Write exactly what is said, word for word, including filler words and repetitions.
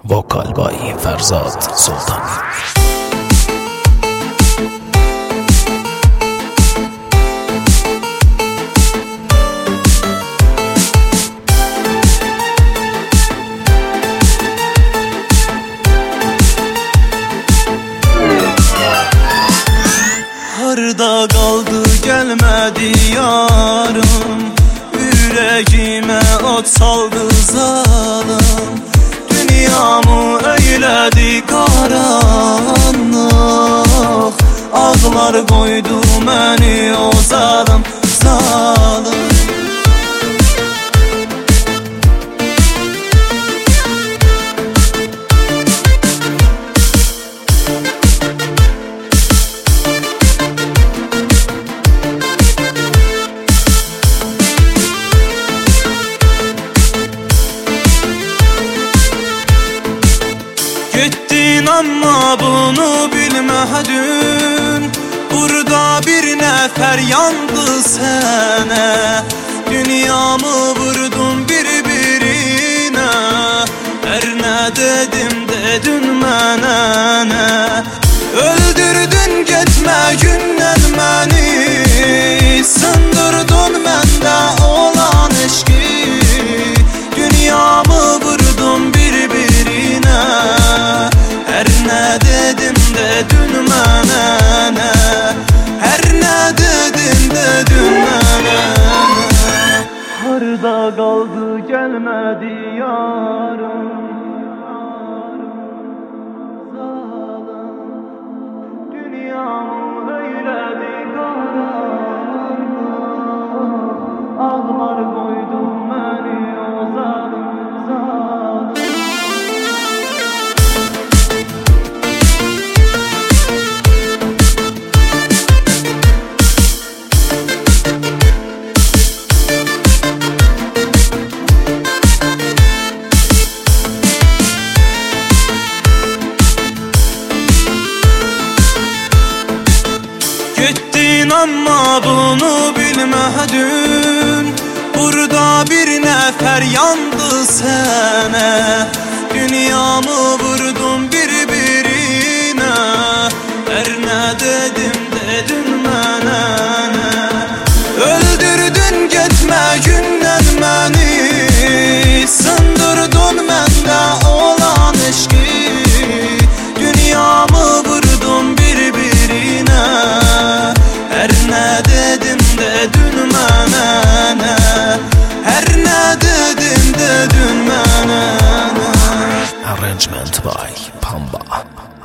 Vokal by Ferzad Sultan. Harda kaldı gelmedi yarım, yüreğime ot saldı zalim. Dünyamı eyledi karanlık, ağlar koydu beni o zalim zalim. Gittin ama bunu bilmedin, burada bir nefer yandı sene. Dünyamı vurdun birbirine, her ne dedim dedin mənə ne. Öldürdün gitme günden beni, sındırdın mende olan eşki. Dünyamı vurdun birbirine, her ne dedim dedin mənə ne. Her ne dedim dedin mənə ne. Harda kaldı gelmedi yarım, dünyamı eyledi karanlık, ağlar koydu beni o zalim zalim. Gittin ama bunu bilmedin, burada bir nefer yandı sene. Dünyamı vurdun birbirine, her ne dedim dedin mənə ne. Öldürdün gitme günden beni, sındırdın mende olan eşki. Dünyamı vurdun birbirine, her ne dedim dedin mənə ne. Her ne dedim dedin mənə ne. Arrangement by Pamba.